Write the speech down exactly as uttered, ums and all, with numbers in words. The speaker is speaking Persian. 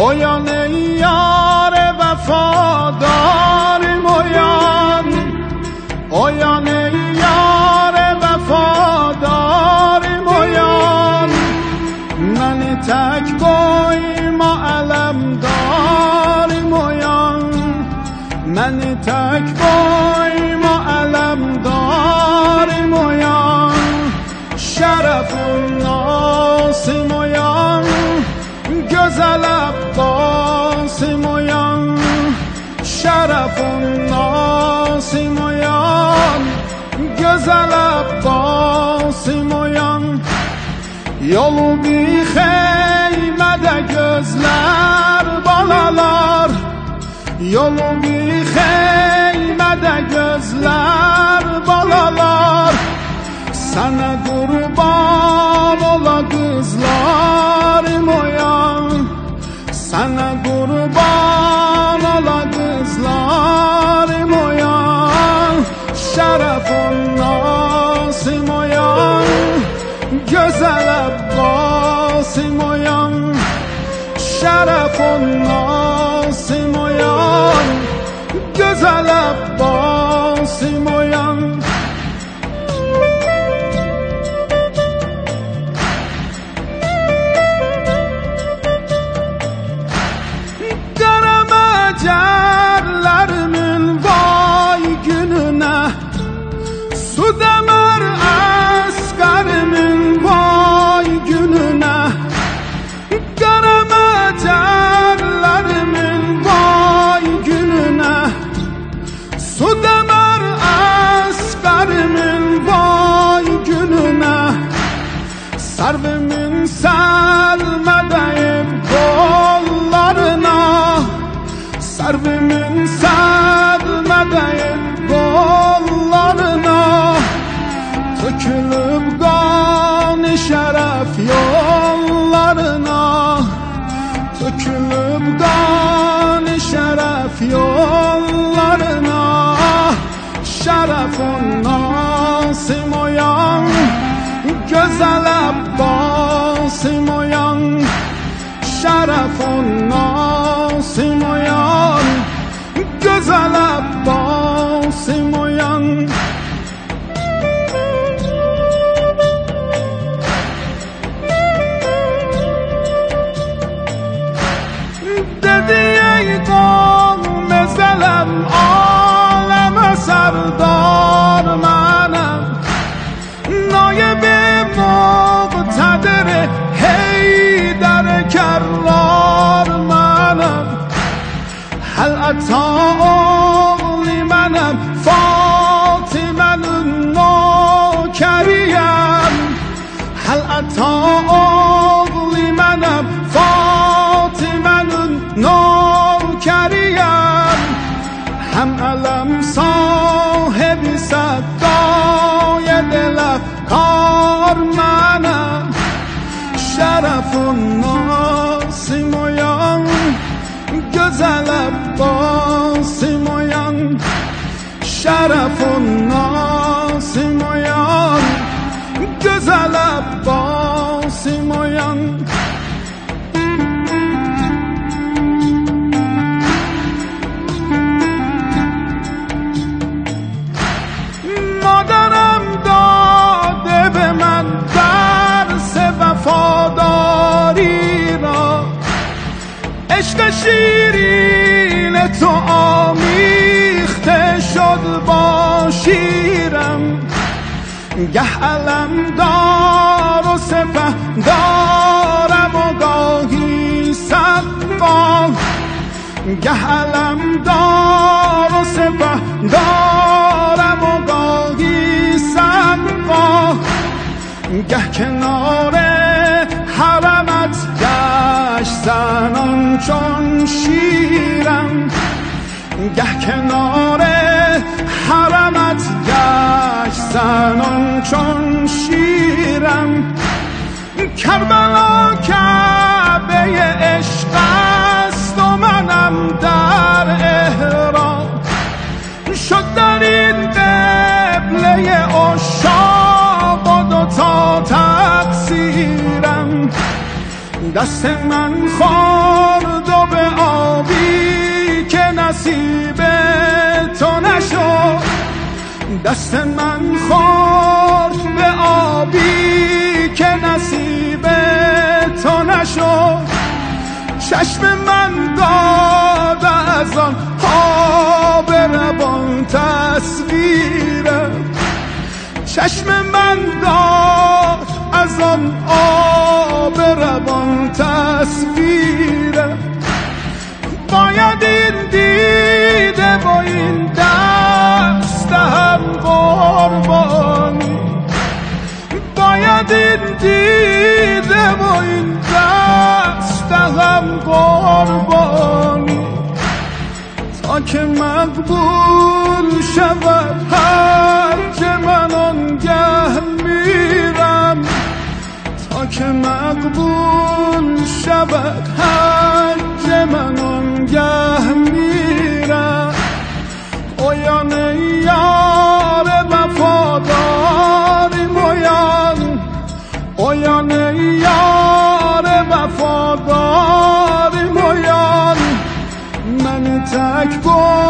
اویان ای یار وفادار مویان، اویان ای یار وفادار مویان، من تک بای ما علم دار مویان، من تک بای ما علم دار مویان، شرف الناس مویان، güzel Abbas moyan, şerefun nasi moyan, güzel Abbas moyan. Yolu bir xeymede gözler balalar, yolu bir xeymede gözler balalar, sana kurban ola kızlar moyan, sana kurban ola kızlar moyan, şerefun nasi moyan, güzel Abbas moyan, şerefun nasi moyan, güzel Abbas moyan. Cerlerimin vay gününe, su demir askerimin vay gününe, garama cerlerimin vay gününe, su demir askerimin vay gününe, servimin selmedeyim kollarına, servimin sermedeyim kollarına, tökülüp kan-ı şeref yollarına, tökülüp kan-ı şeref yollarına, şerefun nasi moyan, güzel Abbas moyan, şerefun nasi moyan, güzel Abbas moyan. Dedi ey qavm ezelem aleme serdar menem, nayib-i muqtedir Heydar kerrar menem, hel ata oğli menem Fatime'nin nokeriyem, hel ata oğli menem Fatime'nin nokeriyem, hem elem sahibi seddaya dilef kar menem, şerefun nasi moyan, güzel Abbas moyan, şerefun nasi moyan, güzel Abbas moyan. Maderem dade be men ders vefadari ra, عشق شیرین تو آمیخته شد با شیرم، گه علم دار و سپه دارم و گاهی صدبان، گه علم دار و سپه دارم و گاهی صدبان، گه کنار حرمت گشت زنان چون شیرم، گه کنار حرمت گشت زنان چون شیرم، کربلا کعبه عشق است و منم در احرام، شد در این قبله عشاق و دوتا تقصیرم، دست من خورد و نصیب تو نشد، دست من خورد به آبی که نصیب تو نشد، چشم من داد از آن آب روان تصویرم، چشم من داد از آن آب روان تصویرم. باید این دیده با این دست دهم قربانی، باید این دیده با این دست دهم قربانی، تا که مقبول شود هرچه من آنگه میرم، تا که مقبول شود هرچه من آنگه میرم. اویان یار وفاداری مویان، اویان یار وفاداری مویان، من تک